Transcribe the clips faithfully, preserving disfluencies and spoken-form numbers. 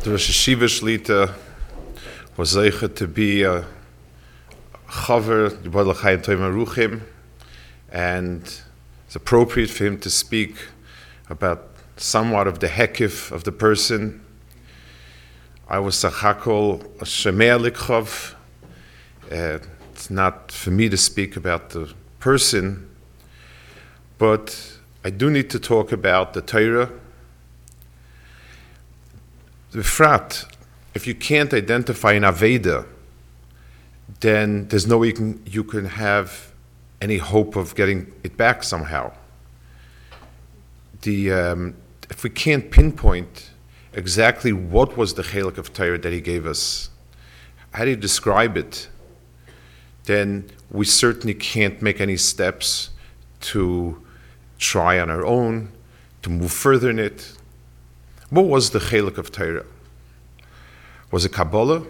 The Rosh Hashiva Shlita was zeicha to be a chaver, Yibad L'chaim Tovim Aruchim, and it's appropriate for him to speak about somewhat of the hekif of the person. I was sachakol a shemei likchav. It's not for me to speak about the person, but I do need to talk about the Torah. The frat, if you can't identify an Aveda, then there's no way you can, you can have any hope of getting it back somehow. The um, if we can't pinpoint exactly what was the chelik of Torah that he gave us, how do you describe it, then we certainly can't make any steps to try on our own, to move further in it. What was the chelik of Torah? Was it Kabbalah?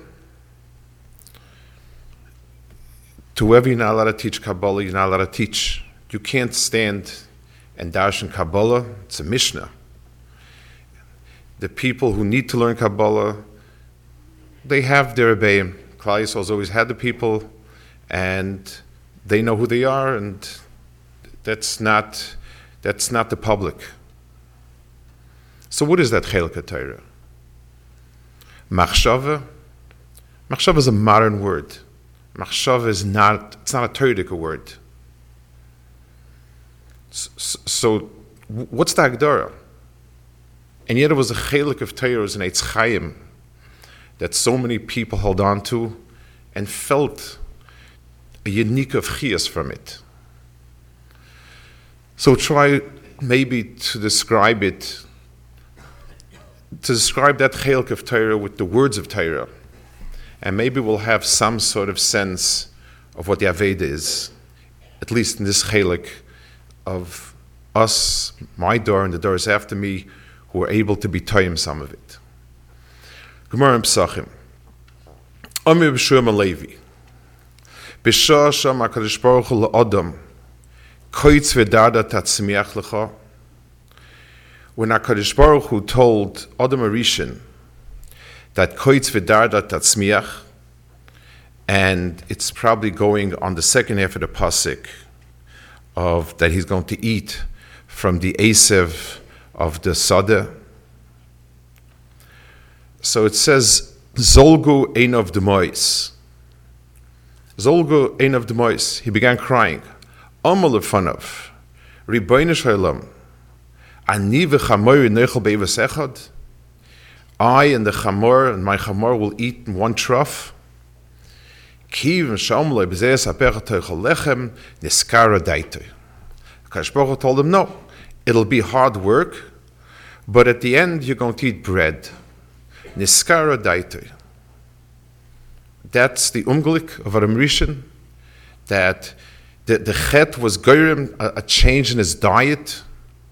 To whoever you're not allowed to teach Kabbalah, you're not allowed to teach. You can't stand and darshan Kabbalah. It's a Mishnah. The people who need to learn Kabbalah, they have their Rebbeim. Klal Yisrael's always had the people, and they know who they are, and that's not that's not the public. So what is that Chelik Torah? Machshava? Machshava is a modern word. Machshava is not, it's not a Torah word. So, so what's the Agdara? And yet it was a Chelik of Torah, it was an Eitz Chaim that so many people held on to and felt a unique of Chiyas from it. So try maybe to describe it, to describe that Chelik of Torah with the words of Torah, and maybe we'll have some sort of sense of what the Aveda is, at least in this Chelik of us, my door and the doors after me, who are able to be toyim some of it. Gemara in Pesachim. Amir b'Shua Malevi. B'Shah Sham HaKadosh Baruch Hu L'Adam Koitz V'Darda Tatzmiach L'cha. When HaKadosh Baruch Hu told Adam Arishan that Koitz V'Darda Tatzmiach, and it's probably going on the second half of the pasuk of that he's going to eat from the Esev of the Sada. So it says, Zolgu ein of demois. Zolgu ein of demois. He began crying. Amal lefanav. Ribono shel olam. Ani v'chamor nechol be'ivas echad. I and the chamor and my chamor will eat in one trough. Ki v'sham lo b'zeh saper tochel lechem niskara daito. HaKadosh Baruch Hu told him, no, it'll be hard work, but at the end you're going to eat bread. Niskara daito. That's the umglik of Adam Rishon, that the, the chet was goyim, a, a change in his diet.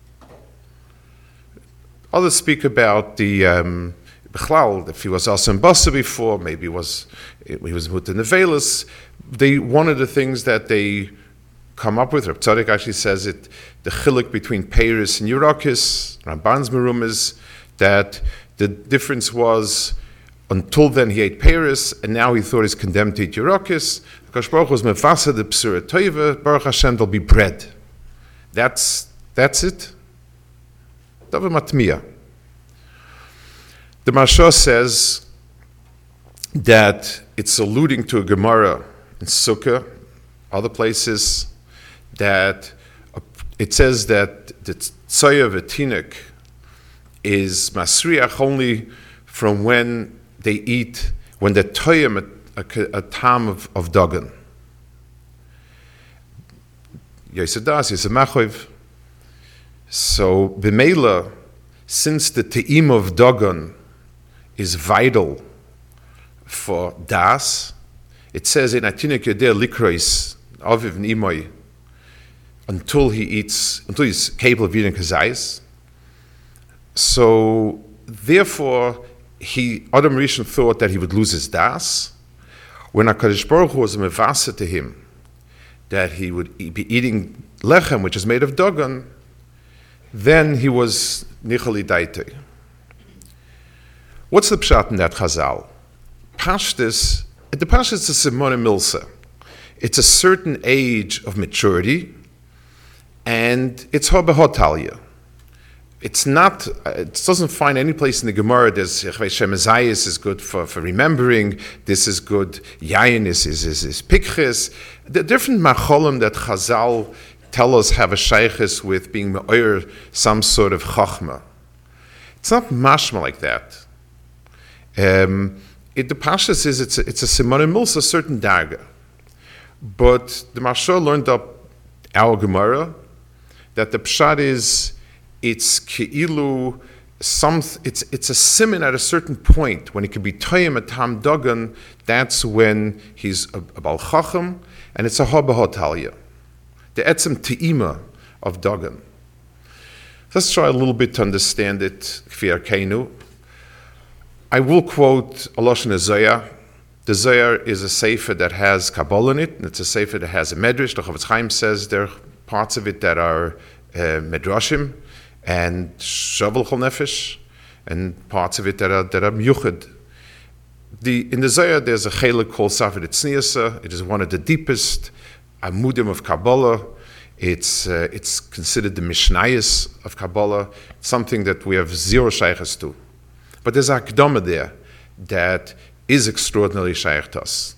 Others speak about the um, Bechlal, if he was also in Basa before, maybe he was he was put in the Velas. They one of the things that they come up with, Reb Tzadok actually says it, the chilik between Peiris and Yerakis, Ramban's Merum is that the difference was until then he ate Peiris, and now he thought he's condemned to eat Yerakis. HaKadosh Baruch Hu was mefasa the Psura Toiva, Baruch Hashem, there'll be bread. That's that's it. Davar matmiya. The Marsha says that it's alluding to a Gemara in Sukkah, other places, that it says that the tzoya of a tinuk is masriach only from when they eat, when they're toyim a, a, a tam of, of dagan. Yesedas, Yesemachov. So, b'meila, since the te'im of dagan is vital for das, it says in Atinik Yodeh Likrois, Aviv Nimoy, until he eats, until he's capable of eating kazayis. So, therefore, he, Adam Rishon thought that he would lose his das. When HaKadosh Baruch Hu was mevasa to him, that he would be eating lechem, which is made of dagan, then he was nichali daite. What's the pshat in that Chazal? Pashtus, the Pashtus is Simona Milsa. It's a certain age of maturity, and it's Hobehotalia. It's not, it doesn't find any place in the Gemara there's Shemazayis is good for, for remembering, this is good, Yayin is, is, is, is Pikchis. The different macholim that Chazal tell us have a shaykhis with being me'oyer some sort of chachma. It's not mashma like that. Um, it, the Pashas is it's a, it's a simon milsa, a certain darga. But the Mashal learned up our Gemara that the pshat is it's keilu some it's it's a siman at a certain point when it could be toyim a tam dagan. That's when he's a, a bal chacham, and it's a habahotalia. The etzem te'ima of dagan. Let's try a little bit to understand it. Kfi Arkeinu. I will quote a lashon Zohar. The Zohar is a sefer that has Kabbalah in it, and it's a sefer that has a medrash. The Chofetz Chaim says there are parts of it that are uh, medrashim and shavel chol nefesh, and parts of it that are that are miyuchad. The in the Zohar there's a chelik called Safed Tzniasa. It is one of the deepest amudim of Kabbalah. It's uh, it's considered the Mishnayos of Kabbalah, something that we have zero shaykhs to. But there's a Akdama there that is extraordinarily shaykh to us.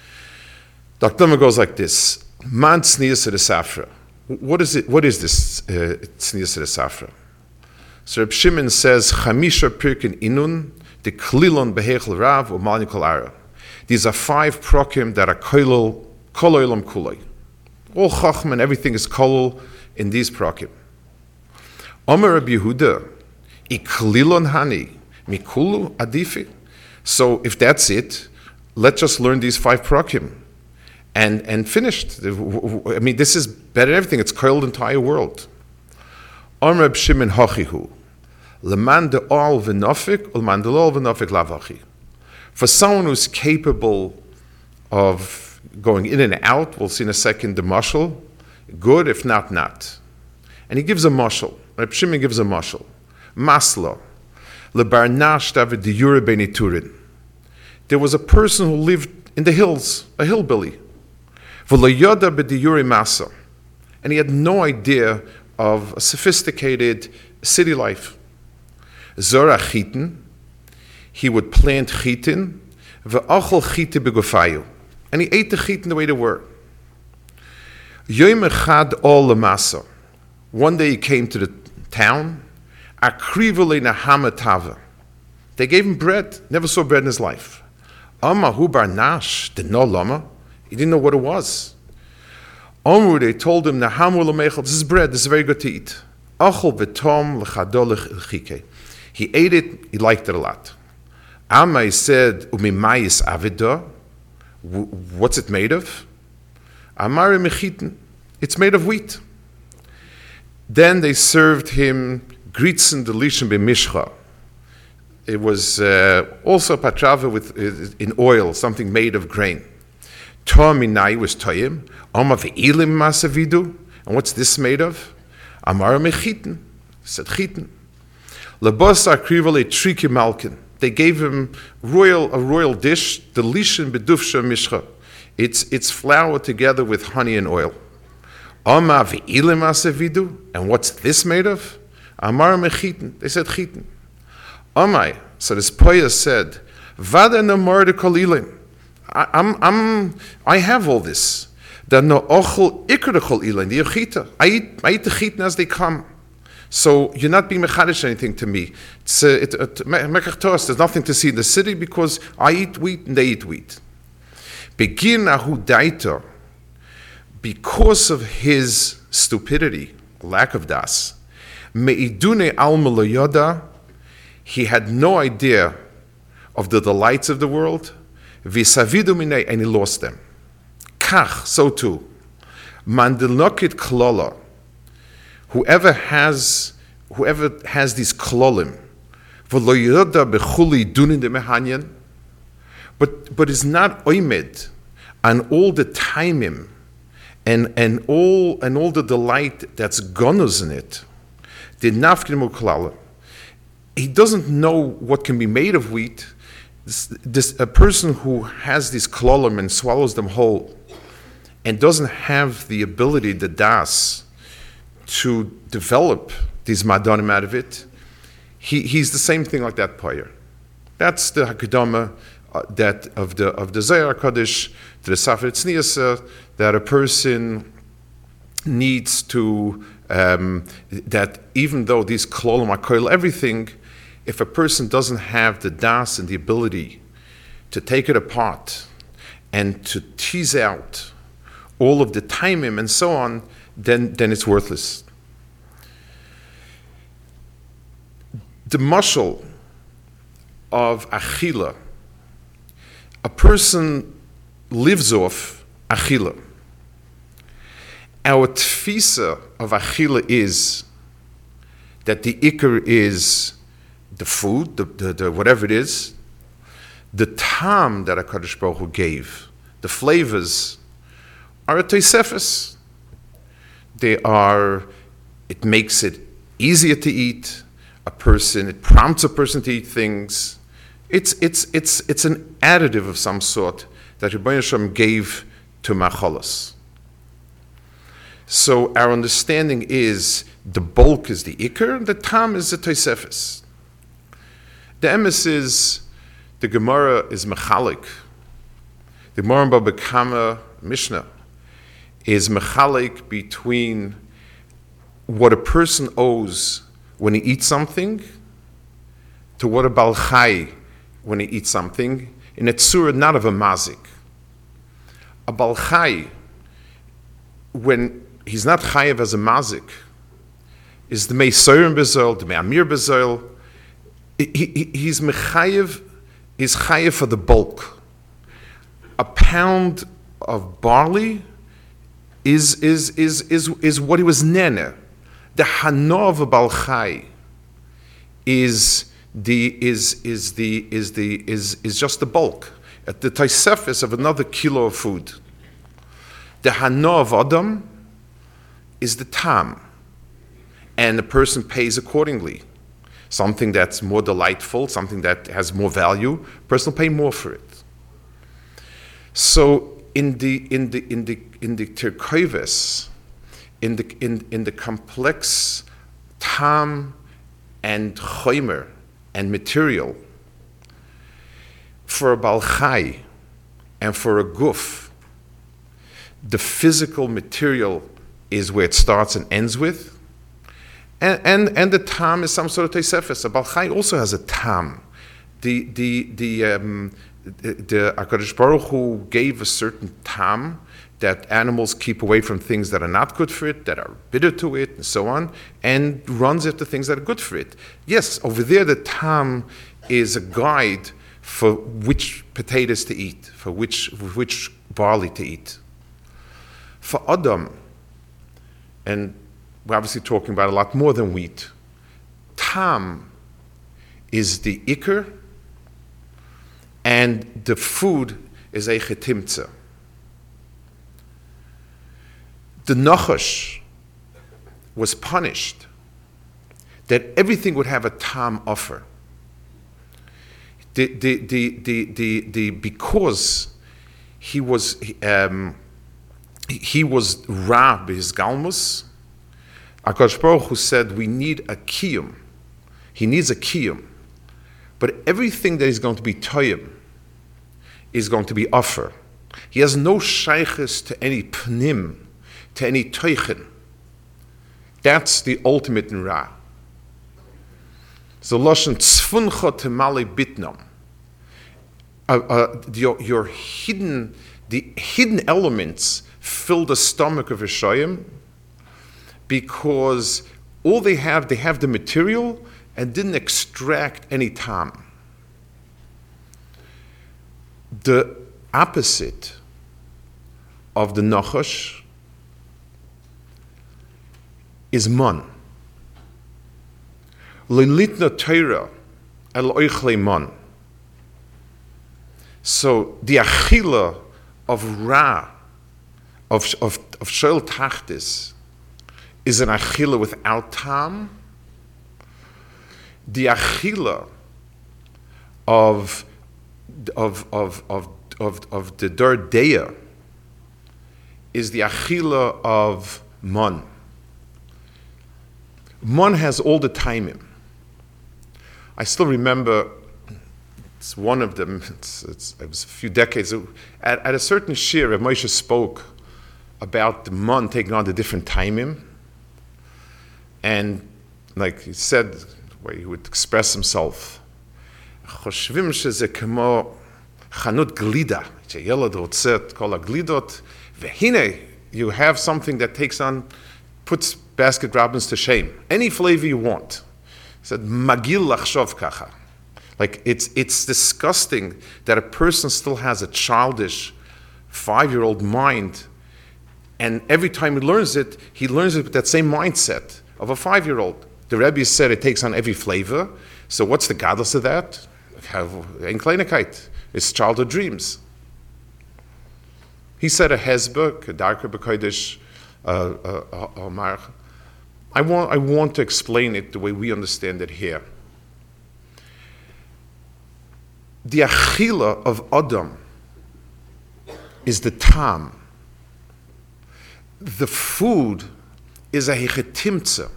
The Akdama goes like this: Man tznius de safra. What is it? What is this tznius de safra? So Reb Shimon says, Chamisha pirkin inun the klilon behechel rav u'malin kol ara. These are five prokim that are kolol koloilam kuloi. All chacham and everything is kolol in these prokim. Omer Rabbi Yehuda, iklilon hani mikulu adifi. So if that's it, let's just learn these five prokim, and and finished. I mean, this is better than everything. It's kolol the entire world. Omer Reb Shimon hachihu, leman de all v'nafik, leman de all v'nafik lavachi. For someone who's capable of going in and out, we'll see in a second the mashal, good, if not, not. And he gives a mashal. Reb Shimon gives a mashal. Masla, lebarnash david diyure beniturin. There was a person who lived in the hills, a hillbilly. V'loyoda b'diyure masa. And he had no idea of a sophisticated city life. Zora chitin, he would plant chitin, v'achol chite begofayu. And he ate the chitin the way they were. Yom echad ol lemasa. One day he came to the town. Akrivule nahama tava. They gave him bread. Never saw bread in his life. Amma hu bar nash de no lama. He didn't know what it was. Omru, they told him nahamu lemechel. This is bread. This is very good to eat. Achol v'tom lechadol lechike. He ate it. He liked it a lot. Amma, he said umimayis avidah. What's it made of? Amari mechitin. It's made of wheat. Then they served him gritzen delishim b'mishcha. It was uh, also patrava with uh, in oil, something made of grain. Tominai was toyim. Oma ve'ilim masavidu. And what's this made of? Amari mechitin. Said chitin. Labos akrivale triki malkin. They gave him royal a royal dish, the lishin bedufsha mishcha. It's it's flour together with honey and oil. Ama ve'ilim asavidu. And what's this made of? Amar mechitin. They said chitin. Amai. So this poya said, Vada namar de kolilim. I'm I'm I have all this. Da no ochel ikr de kolilim. The chita. I eat I eat the chitin as they come. So you're not being mechadish anything to me. It's, uh, it, it, there's nothing to see in the city because I eat wheat and they eat wheat. Begin ahu daita, because of his stupidity, lack of das, meidune alma loyoda, he had no idea of the delights of the world, visavidu minei, and he lost them. Kach, so too, mandilnokit klola. Whoever has, whoever has these klolim, but but is not oimed on all the timim and and all and all the delight that's gonus in it, the nafkimu klala. he doesn't know what can be made of wheat. This, this, a person who has these klolim and swallows them whole and doesn't have the ability, the das, to develop these madonim out of it, he, he's the same thing like that poyer. That's the hakadama uh, that of the of the Zohar Kodesh to the Sefer Tznius, that a person needs to um, that even though these klolim are koil everything, if a person doesn't have the das and the ability to take it apart and to tease out all of the taimim and so on, then then it's worthless. The mashal of achila, a person lives off achila. Our tfisa of achila is that the ikar is the food, the, the, the whatever it is, the tam that HaKadosh Baruch Hu gave, the flavors, are a tosefes. They are, it makes it easier to eat. A person, it prompts a person to eat things. It's it's it's it's an additive of some sort that Rebbeinu Hashem gave to machalos. So our understanding is the bulk is the ikar, the tam is the tosefes. The emes is the Gemara is mechalik. The Gemara in Baba Kama Mishnah is mechalik between what a person owes when he eats something to what a Baal Chai when he eats something, in a tzura not of a mazik. A Baal Chai, when he's not chayev as a mazik, is the Mei Sorim Bezoil, the Mei Amir Bezoil. He, he, he's mechayev, he's chayev for the bulk. A pound of barley is is is is is what he was nene. The hana of a Baal Chai is the is is the is the is is just the bulk. At the tosefes of another kilo of food. The hana of Adam is the tam, and the person pays accordingly. Something that's more delightful, something that has more value, person will pay more for it. So in the in the in the in the terkoives, in the in in the complex tam and choimer and material, for a Baal Chai and for a guf, the physical material is where it starts and ends with. And, and and the tam is some sort of tosefes. A Baal Chai also has a tam. The the the um, the, the HaKadosh Baruch Hu gave a certain tam that animals keep away from things that are not good for it, that are bitter to it, and so on, and runs after things that are good for it. Yes, over there the tam is a guide for which potatoes to eat, for which which barley to eat. For Adam, and we're obviously talking about a lot more than wheat, tam is the ikar, and the food is a chetimtza. The Nachash was punished that everything would have a tam offer. The, the, the, the, the, the, because he was um, he was ra b'his galmus, HaKadosh Baruch Hu said we need a kiyum. He needs a kiyum. But everything that is going to be toyim is going to be offer. He has no shaykhis to any pnim, to any toichin. That's the ultimate in ra. So loshen tzfuncha temale bitnam. Uh, uh, your, your hidden, the hidden elements fill the stomach of Rishayim, because all they have, they have the material and didn't extract any tam. The opposite of the Nachash is man. Lilitna Torah el oichle man. So the achila of ra, of of of shel tachtis, is an achila without tam. the achila of of of of of, of the Dor Deya is the achila of mon. Mon has all the timing. I still remember, it's one of them, it's, it's, it was a few decades, at, at a certain shir, Rav Moshe spoke about the mon taking on the different timing. And like he said, the way he would express himself, חושבים שזה כמו חנות גלידה, שילד רוצה את כל הגלידות, והנה, you have something that takes on, puts Baskin Robbins to shame. Any flavor you want. He said, magil lachshov kacha. Like, it's, it's disgusting that a person still has a childish five-year-old mind, and every time he learns it, he learns it with that same mindset of a five-year-old. The Rebbe said it takes on every flavor, so what's the godless of that? Ein Kleinigkeit. It's childhood dreams. He said a hezbek, a darker b'kodesh, Omar. I want, I want to explain it the way we understand it here. The achila of Adam is the tam. The food is a hechetimtza.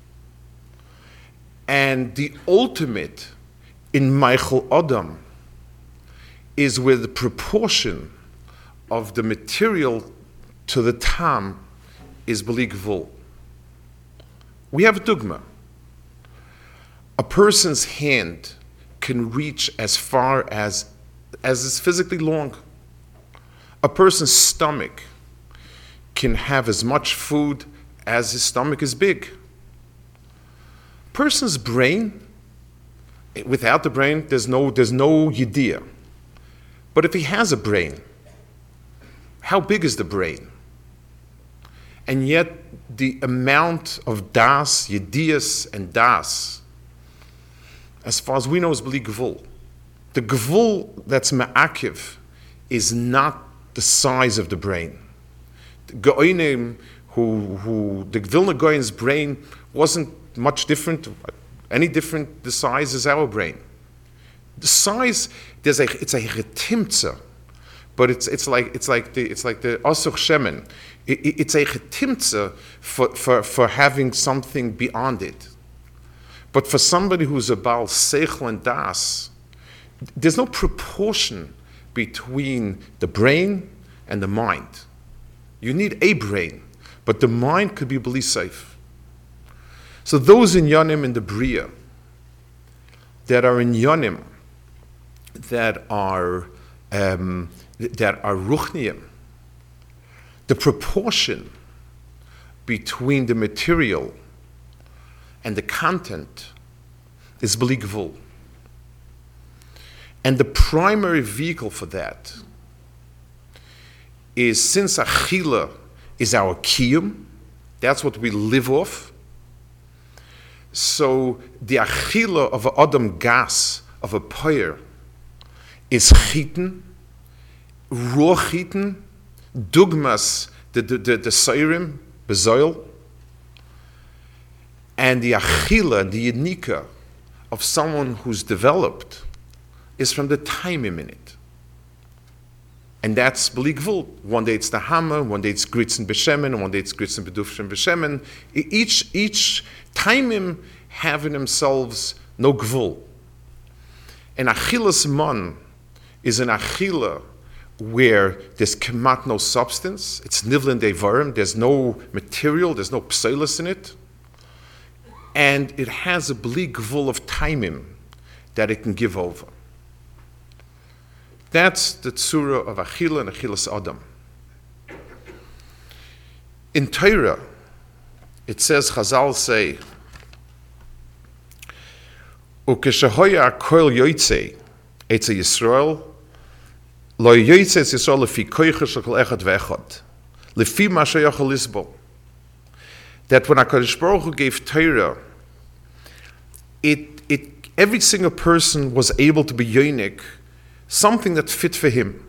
And the ultimate in Michael Adam is where the proportion of the material to the tam is b'li gvul. We have a dogma. A person's hand can reach as far as as is physically long. A person's stomach can have as much food as his stomach is big. A person's brain, without the brain, there's no there's no yediyah. But if he has a brain, how big is the brain? And yet, the amount of das, yediyas, and das, as far as we know, is b'li gvul. The gvul that's ma'akiv is not the size of the brain. The Goinim, who, who the Vilna Goin's brain wasn't much different, any different the size as our brain. The size, there's a it's a chetimtza, but it's it's like it's like the it's like the asuch shemen. It, it, it's a chetimtza for, for for having something beyond it. But for somebody who's a baal seichel and das, there's no proportion between the brain and the mind. You need a brain, but the mind could be b'li safe. So those in Yonim in the Bria that are in Yonim, that are um, that are ruchniim, the proportion between the material and the content is b'li gvul. And the primary vehicle for that is, since achila is our kiyum, that's what we live off. So the achila of a adam gas, of a poyer, is chitin, raw chitin, dugmas, the the the, the seirim, bezoil, and the achila, the yenika of someone who's developed is from the taimim in it. And that's b'li gvul. One day it's the hammer, one day it's gritzen b'shemen, one day it's gritzen b'dufshem b'shemen. Each each taimim have in themselves no gvul. And achilas man is an achila where there's kemat no substance, it's nivlin devarim, there's no material, there's no pseilus in it, and it has a b'li gvul of taimim that it can give over. That's the tzura of achila and achilas adam. In Torah, it says, Chazal say, Ukeshahoya koil yoitze, etze Yisrael, lo yoitze etze Yisrael lefi koicha shekol echad ve'echad, lefi ma sheyochel lisbo. That when HaKadosh Baruch Hu gave Torah, it, it, every single person was able to be yonik, something that fit for him.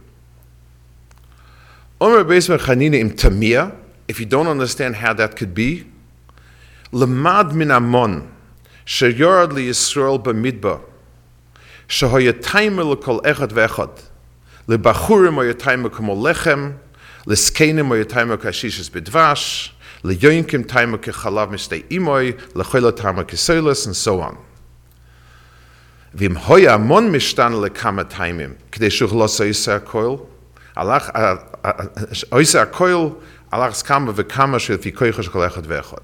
Omer Beis Chanina im Tamia, if you don't understand how that could be, Lemad min amon, sheyorad li Yisrael b'midbar, shehoya taimer l'kol echad ve'echad, lebachurim hoya taimer k'mo lechem, leskenim hoya taimer k'ashishas b'dvash, leyoinkim taimer k'chalav mistei imoy, lechola taimer k'soilas, and so on. V'im hoya amon mishtan lekama taimim, k'dei shuchlos oisa koil, alach oisa koil, alach skama v'kama shel fi koicha shkol echad ve'echad.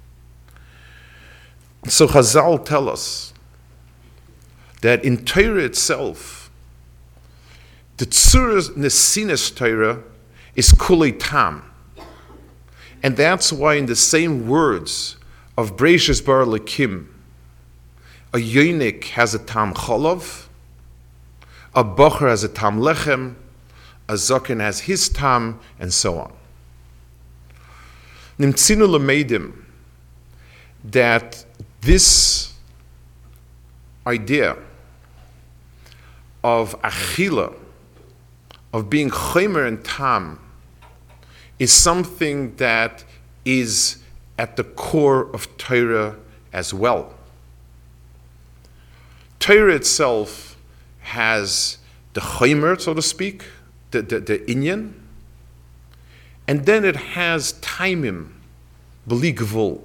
So Chazal tell us that in Torah itself, the Tzuras Nesinas Torah is Kulei Tam. And that's why in the same words of Breishis Bar Lekim, a Yonik has a Tam Cholov, a Bocher has a Tam Lechem, a Zokin has his Tam, and so on. Nimtzinu Lameidim, that this idea of achila, of being chomer and tam, is something that is at the core of Torah as well. Torah itself has the chomer, so to speak, the, the, the inyan, and then it has taimim, b'li gvul.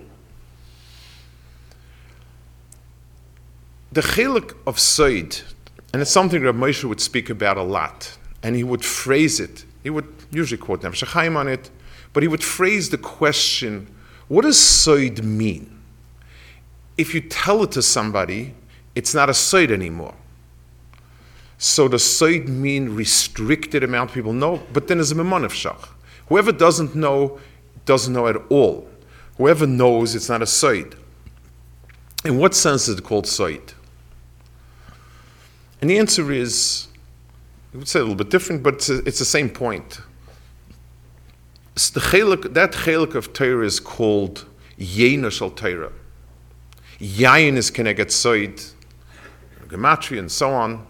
The chelik of Soid, and it's something Rav Moshe would speak about a lot, and he would phrase it, he would usually quote Nefesh HaChaim on it, but he would phrase the question, what does Soid mean? If you tell it to somebody, it's not a Soid anymore. So does Soid mean restricted amount of people? No, but then there's a Memon of Shach. Whoever doesn't know, doesn't know at all. Whoever knows, it's not a Soid. In what sense is it called Soid? And the answer is, I would say a little bit different, but it's, a, it's the same point. It's the chelik, that chelik of Torah is called Yena Shel Torah. Yayin is Keneged Soid, Gematria, and so on.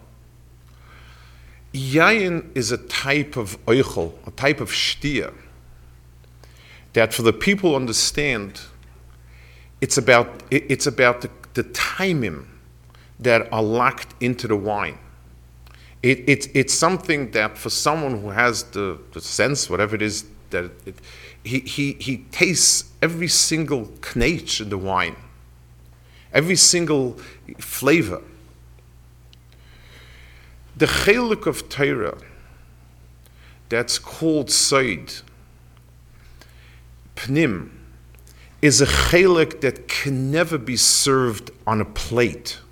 Yayin is a type of oichel, a type of shtia, that for the people understand, it's about, it's about the, the timing that are locked into the wine. It, it, it's something that for someone who has the, the sense, whatever it is, that it, he, he, he tastes every single knetch in the wine, every single flavor. The chelik of Torah that's called Soid, Pnim, is a chelik that can never be served on a plate.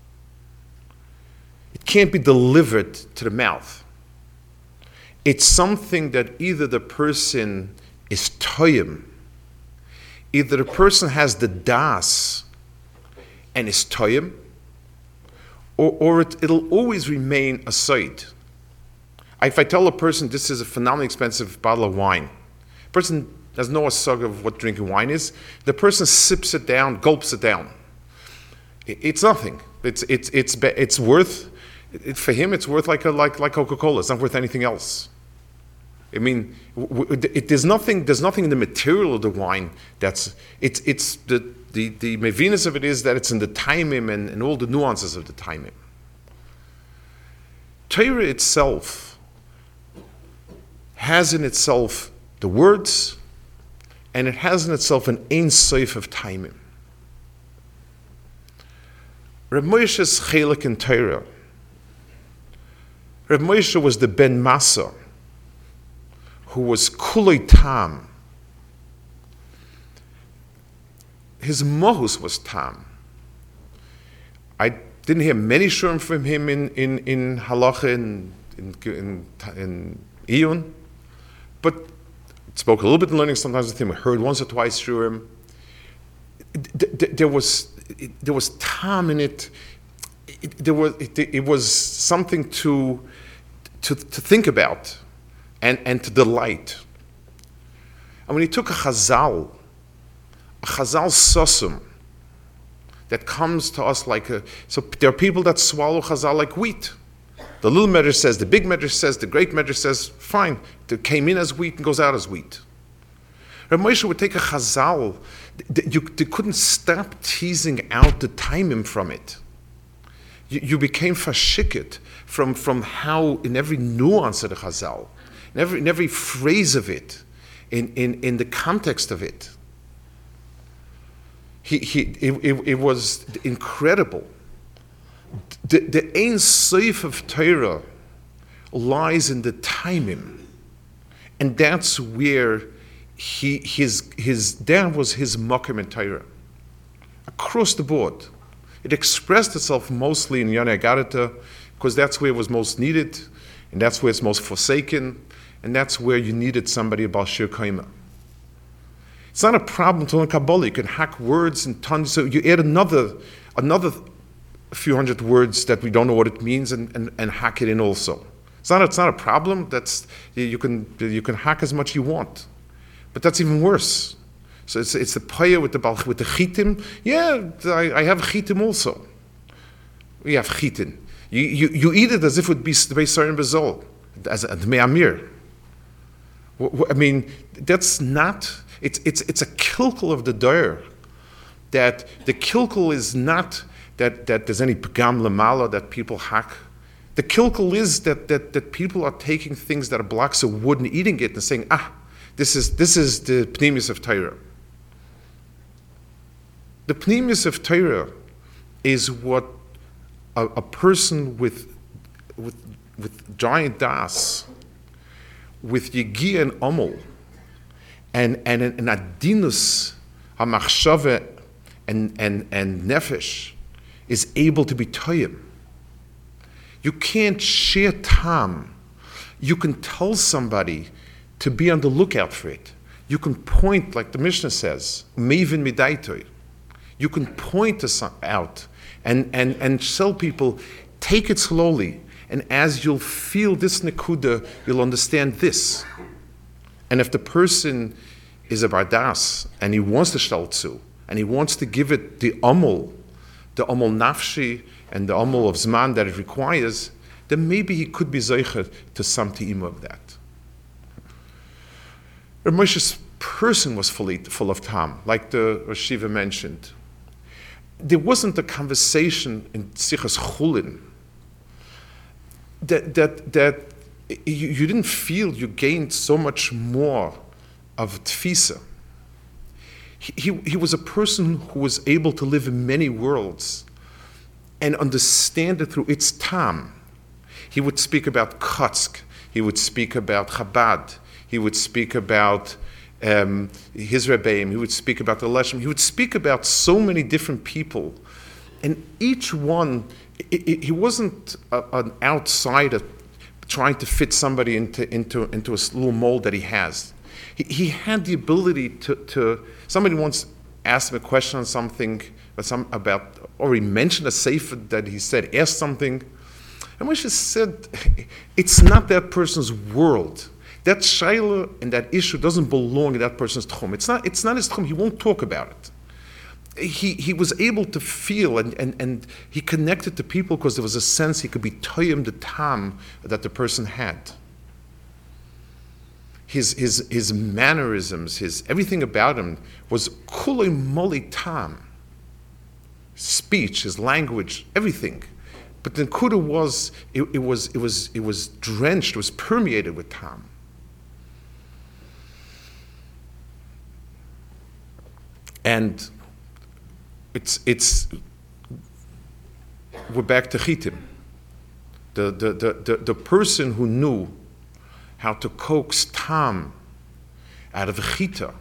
It can't be delivered to the mouth. It's something that either the person is toyim, either the person has the das and is toyim, or, or it, it'll always remain a Soid. If I tell a person this is a phenomenally expensive bottle of wine, the person has no asag of what drinking wine is, the person sips it down, gulps it down. It, it's nothing. It's it's it's it's worth. It, for him, it's worth like a, like like Coca-Cola. It's not worth anything else. I mean, it, it, there's nothing. There's nothing in the material of the wine that's. It's it's the the the mevinus of it is that it's in the taimim and, and all the nuances of the taimim. Torah itself has in itself the words, and it has in itself an ein soif of taimim. Reb Moshe's chelik in Torah. Reb Moshe was the Ben Masa, who was kulei tam. His mohus was tam. I didn't hear many shurim from him in in in halacha in in in, in Iyun, but spoke a little bit in learning sometimes with him. I heard once or twice shurim. There was there was tam in it. It, there was it, it was something to to to think about and and to delight. And when he took a chazal, a chazal sosum that comes to us like a, so there are people that swallow chazal like wheat. The little medrash says, the big medrash says, the great medrash says, fine, it came in as wheat and goes out as wheat. Rav Moshe would take a chazal, you, they couldn't stop teasing out the timing from it. You, you became fashikit from, from how, in every nuance of the chazal, in every, in every phrase of it, in, in, in the context of it. He, he, it, it, it was incredible. The, the Ein Sof of Torah lies in the timing, and that's where he, his, his, that was his makom in Torah. Across the board. It expressed itself mostly in Yonah Agarata, because that's where it was most needed, and that's where it's most forsaken, and that's where you needed somebody about Shir Kaima. It's not a problem to learn Kabbalah. You can hack words and tons. So you add another, another few hundred words that we don't know what it means, and, and, and hack it in also. It's not. It's not a problem. That's you can you can hack as much you want, but that's even worse. So it's it's the paya with the balch with the chitim. Yeah, I, I have chitim also. We have chitin. You, you you eat it as if it would be the beisar and bezol, as a me'amir. I mean, that's not. It's it's it's a kilkel of the doyer. That the kilkel is not that, that there's any pagam lamala that people hack. The kilkel is that, that that people are taking things that are blocks of wood and eating it and saying, ah, this is this is the pneumis of Torah. The pneumis of Torah is what a, a person with with with giant das, with yigi and omel, and and an adinus hamachshave and and and nefesh is able to be toyim. You can't share tam. You can tell somebody to be on the lookout for it. You can point, like the Mishnah says, mevin midaitoi. You can point us out and, and, and tell people, take it slowly, and as you'll feel this nekuda, you'll understand this. And if the person is a bardas and he wants the shtaltzu and he wants to give it the amol, the amol nafshi and the amol of zman that it requires, then maybe he could be zeicher to some te'ima of that. Rav Moshe's person was fully full of tam, like the Rosh Shiva mentioned. There wasn't a conversation in Sichas Chulin that that that you, you didn't feel you gained so much more of tfisa. He, he he was a person who was able to live in many worlds and understand it through its tam. He would speak about Kotsk. He would speak about Chabad. He would speak about um, his Rebbeim. He would speak about the Leshem. He would speak about so many different people. And each one, it, it, he wasn't a, an outsider trying to fit somebody into, into, into a little mold that he has. He, he had the ability to, to, somebody once asked him a question on something, but some, about, or he mentioned a sefer that he said, asked something, and Moshe said, it's not that person's world. That shaila and that issue doesn't belong in that person's tchum. It's not, it's not his tchum. He won't talk about it. He, he was able to feel, and, and, and he connected to people because there was a sense he could be toyim the tam that the person had. His, his, his mannerisms, his, everything about him was kulei moli tam. Speech, his language, everything. But the Nekuda was it, it was it was it was drenched, it was permeated with tam. And it's it's we're back to Chitim. The the, the, the the person who knew how to coax tam out of a chita.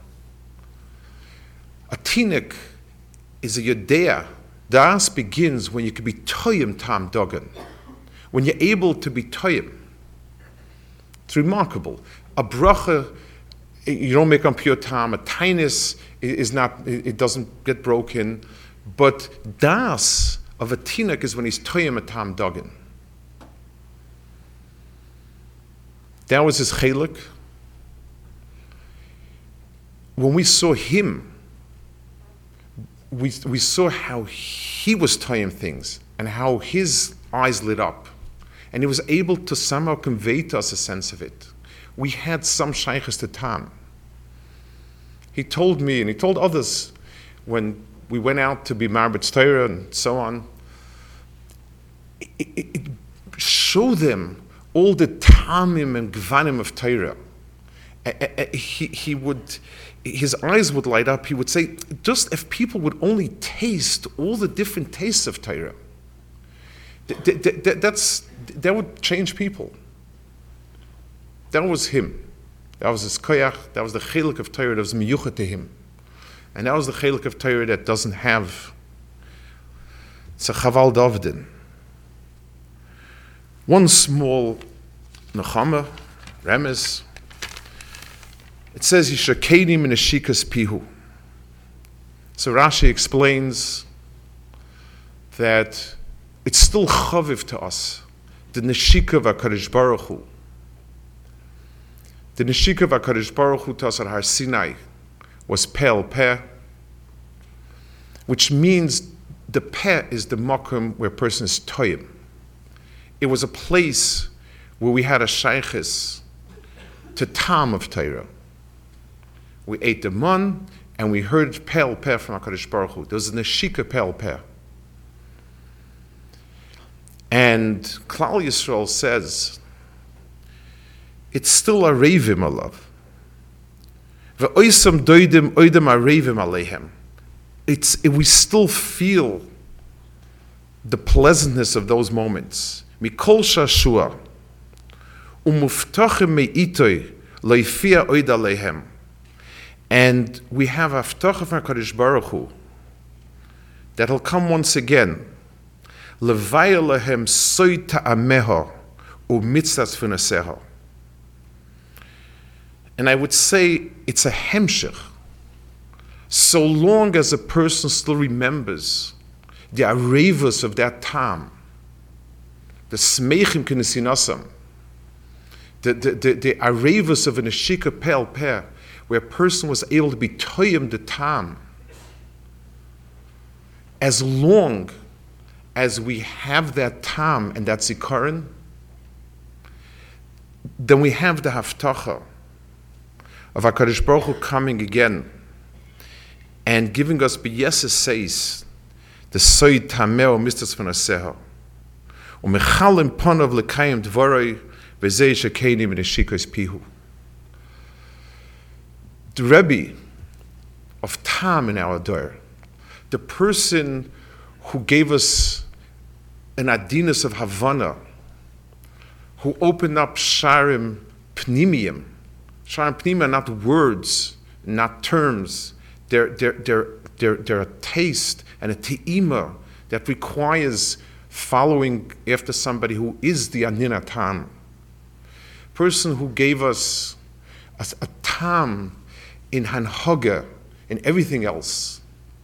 A tinik is a yodea. Das begins when you can be toyim tam dogan, when you're able to be toyim. It's remarkable. A bracha, you don't make on pure tam. A tainis is not, it doesn't get broken. But das of a tinak is when he's toyim a tam dogan. That was his chelik. When we saw him, We, we saw how he was toying things and how his eyes lit up. And he was able to somehow convey to us a sense of it. We had some shaykhs to tam. He told me, and he told others, when we went out to be Marbetz Torah and so on, it, it, it show them all the tamim and gvanim of Torah. He, he would, his eyes would light up. He would say, just if people would only taste all the different tastes of Torah, th- th- th- that's, that would change people. That was him. That was his koyach. That was the chelik of Torah that was miyuchat to him. And that was the chelik of Torah that doesn't have. It's a chaval davdin. One small nechama, remes. It says yishakenim in ashikas pihu. So Rashi explains that it's still chaviv to us, the neshika of HaKadosh Baruch Hu. The neshika of HaKadosh Baruch Hu to us at Har Sinai was Peh Peh, which means the Peh is the makom where a person is toyim. It was a place where we had a shaykhis to tam of Torah. We ate the man and we heard Peh Peh from HaKadosh Baruch Hu. There was a neshika Peh Peh. And Klal Yisrael says, it's still a revim alav. Ve'oisam doidim oidem a revim aleihem. It's, we still feel the pleasantness of those moments. Mikol shashua. Umuftachim me'itoi leifia oid aleihem. And we have Haftacha from HaKadosh Baruch Hu that'll come once again. Levaya lehem soy ta'ameha u'mitzas v'naseha. And I would say it's a hemshech. So long as a person still remembers the arevus of that time, the smeichim k'nesinasam, the, the, the, the arevus of an ashika Peh Peh, where a person was able to be toyim the tam, as long as we have that tam and that zikaron, then we have the haftacha of HaKadosh Baruch Hu coming again and giving us b'yeses says the soid tameo mistas v'naseha u'mechalim ponav l'kayim dvoroi v'zei shekenim v'neshikos pihu. The Rebbe of Tam in our door, the person who gave us an adinus of Havana, who opened up Sharim Pnimiyim. Sharim Pnimiyim are not words, not terms. They're, they're, they're, they're, they're a taste and a te'ima that requires following after somebody who is the Anina Tam. Person who gave us a, a Tam in Hanhaga, in everything else.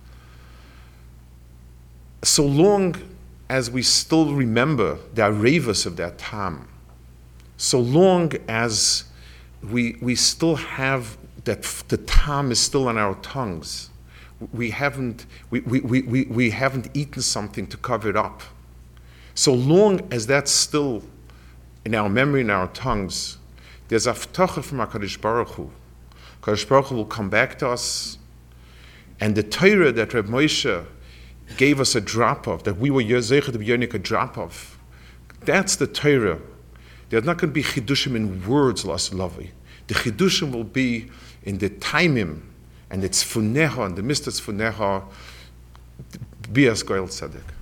So long as we still remember the arevus of that time, so long as we we still have that, the tam is still on our tongues, we haven't we, we, we, we, we haven't eaten something to cover it up. So long as that's still in our memory, in our tongues, there's haftacha from HaKadosh Baruch Hu. HaKadosh Baruch Hu will come back to us, and the Torah that Reb Moshe gave us a drop of, that we were Yezeicha to be Yonik a drop of, that's the Torah. There's not going to be chidushim in words, Las Lavi. The chidushim will be in the taimim, and it's funeha, and the mistas funeha, bias goel tzedek.